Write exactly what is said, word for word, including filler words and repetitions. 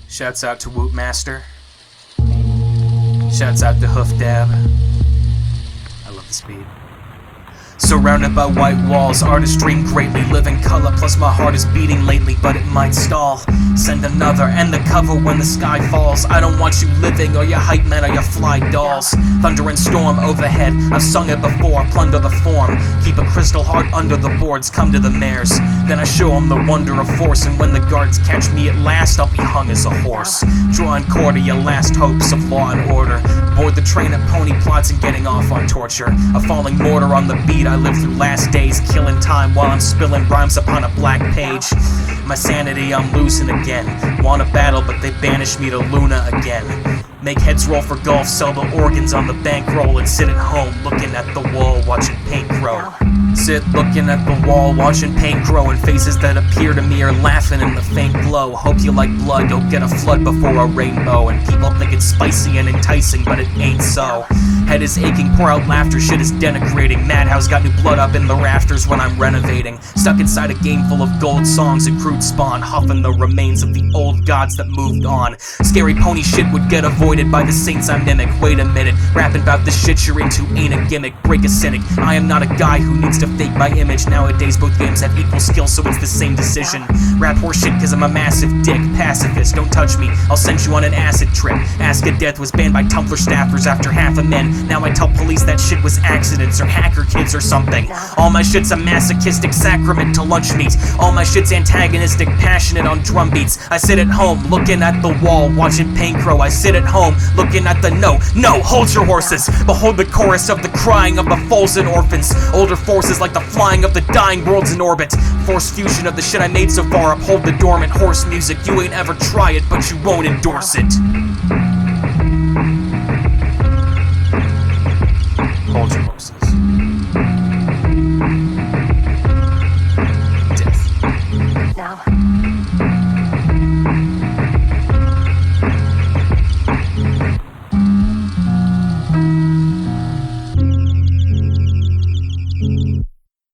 Shouts out to Woot Master. Shouts out to Hoof Dab. I love the speed. Surrounded by white walls, artists dream greatly, live in color, plus my heart is beating lately, but it might stall. Send another, end the cover when the sky falls. I don't want you living, or your hype men, or your fly dolls. Thunder and storm overhead, I've sung it before, plunder the form. Keep a crystal heart under the boards, come to the mares. Then I show them the wonder of force, and when the guards catch me at last, I'll be hung as a horse. Drawing core to your last hopes of law and order. Board the train at pony plots and getting off on torture. A falling mortar on the beat, I live through last days, killing time while I'm spilling rhymes upon a black page. My sanity I'm losing again. Want a battle but they banish me to Luna again. Make heads roll for golf, sell the organs on the bankroll, and sit at home looking at the wall watching paint grow. Sit looking at the wall watching paint grow, and faces that appear to me are laughing in the faint glow. Hope you like blood, you'll get a flood before a rainbow. And people think it's spicy and enticing, but it ain't so. Head is aching, pour out laughter, shit is denigrating. Madhouse got new blood up in the rafters when I'm renovating. Stuck inside a game full of gold songs and crude spawn, huffing the remains of the old gods that moved on. Scary pony shit would get avoided by the saints I mimic. Wait a minute, rapping about the shit you're into ain't a gimmick. Break a cynic, I am not a guy who needs to fake my image. Nowadays both games have equal skill, so it's the same decision. Rap horse shit cause I'm a massive dick. Pacifist, don't touch me, I'll send you on an acid trip. Ask a Death was banned by Tumblr staffers after half a men. Now I tell police that shit was accidents or hacker kids or something. All my shit's a masochistic sacrament to lunch meat. All my shit's antagonistic, passionate on drum beats. I sit at home looking at the wall watching paint grow. I sit at home looking at the no, no, hold your horses. Behold the chorus of the crying of the foals and orphans. Older forces like the flying of the dying worlds in orbit. Forced fusion of the shit I made so far. Uphold the dormant horse music. You ain't ever try it, but you won't endorse it.